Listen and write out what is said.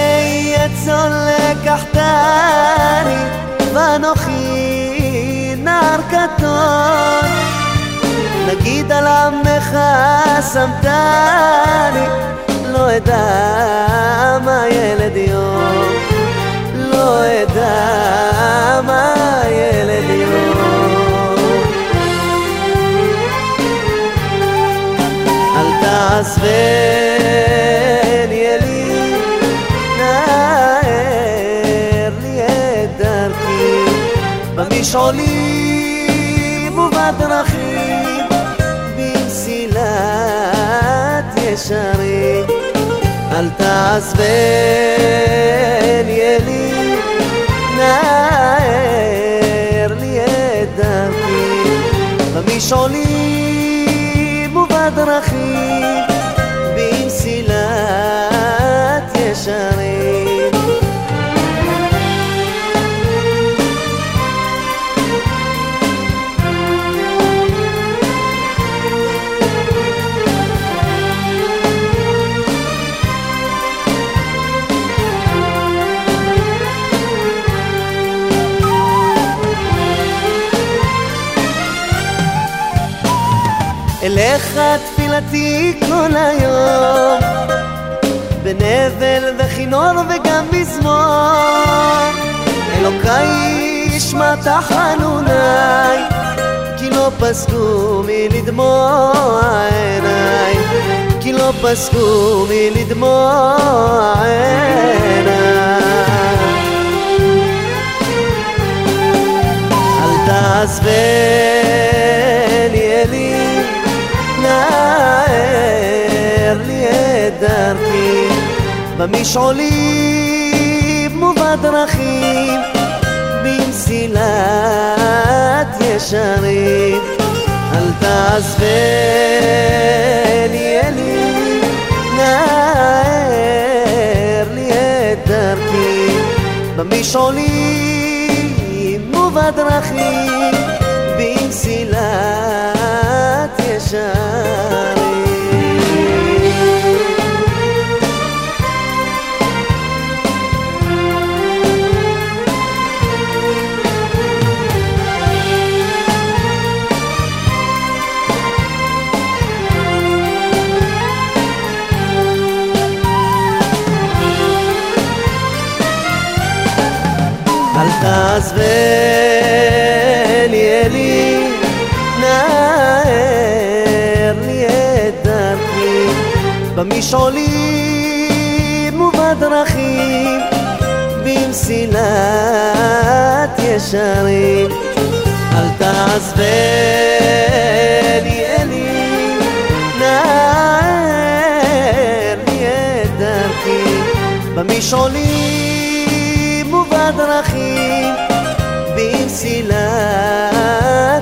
יצאו לקחתני ואנוכי נער קטון, נגיד על עמך שמתני, לא אדע מה ילד יום, לא אדע מה ילד יום. אל תעזבני אלי, נער לי את דרכי במשעולים ובדרכים, במסילת ישרים. אל תעזבני אלי, נער לי את דרכי במשעולים ובדרכים, במסילת ישרים. אליך תפילתי כל היום, בנבל וכינור וגם מזמור. אלוקיי ישמע תחנוני, כי לא פסקו מלדמוע עיניי, כי לא פסקו מלדמוע עיניי. אל תעזבני אלי, נער לי את דרכי במשעולים ובדרכים, במסילת ישרים. אל תעזבני אלי, נער לי את דרכי במשעולים ובדרכים, במסילת ישרים. אל תעזבני אלי, נער לי את דרכי במשעולים ובדרכים, במסילת ישרים. אל תעזבני אלי, נער לי את דרכי במשעולים ובדרכים, במסילת